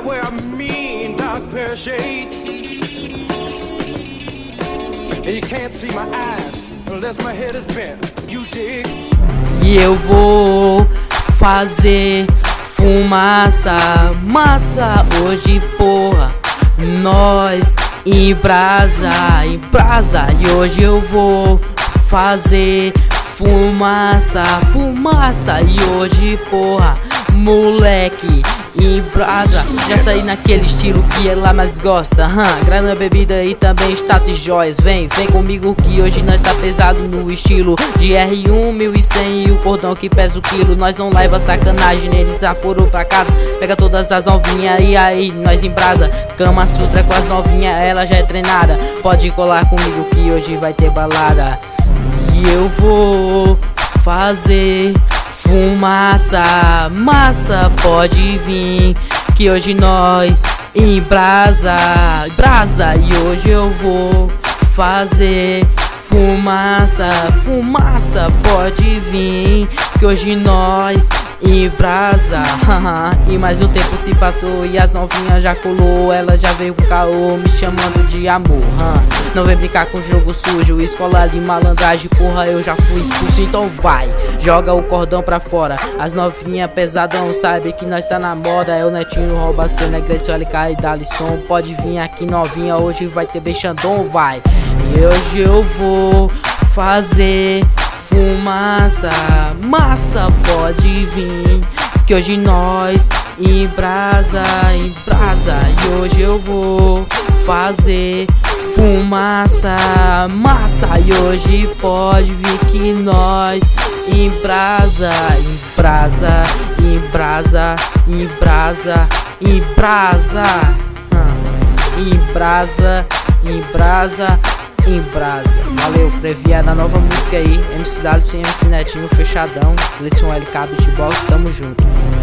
wear a mean dark pair of shades, and you can't see my eyes unless my head is bent. You dig? E eu vou fazer fumaça, massa hoje, porra. Nós em brasa, e hoje eu vou fazer fumaça, fumaça. E hoje, porra, moleque, em brasa. Já saí naquele estilo que ela mais gosta, grana, bebida e também status e joias. Vem comigo que hoje nós tá pesado no estilo de R1 1100 e o cordão que pesa o quilo. Nós não leva sacanagem, eles já foram pra casa. Pega todas as novinhas e aí nós em brasa. Kama Sutra com as novinhas, ela já é treinada. Pode colar comigo que hoje vai ter balada. E eu vou fazer fumaça, massa, pode vir que hoje nós em brasa, brasa. E hoje eu vou fazer fumaça, fumaça, pode vir que hoje nós em brasa. E mais um tempo se passou e as novinhas já colou. Ela já veio com caô me chamando de amor, Não vem brincar com jogo sujo, escola de malandragem, porra, eu já fui expulso. Então vai, joga o cordão pra fora. As novinhas pesadão, sabe que nós tá na moda. É o Netinho, rouba cena, Gleison, LK e Dalisson. Pode vir aqui novinha, hoje vai ter Bexandão, vai. E hoje eu vou fazer fumaça, massa, pode vir que hoje nós em brasa, em brasa. E hoje eu vou fazer fumaça, massa. E hoje pode vir que nós em brasa, em brasa, em brasa, em brasa, em brasa, em brasa, em brasa, em brasa. Valeu, previa na nova música aí, MC Dalisson e MC Netinho, fechadão, Gleison, LK, Beatbox, tamo junto.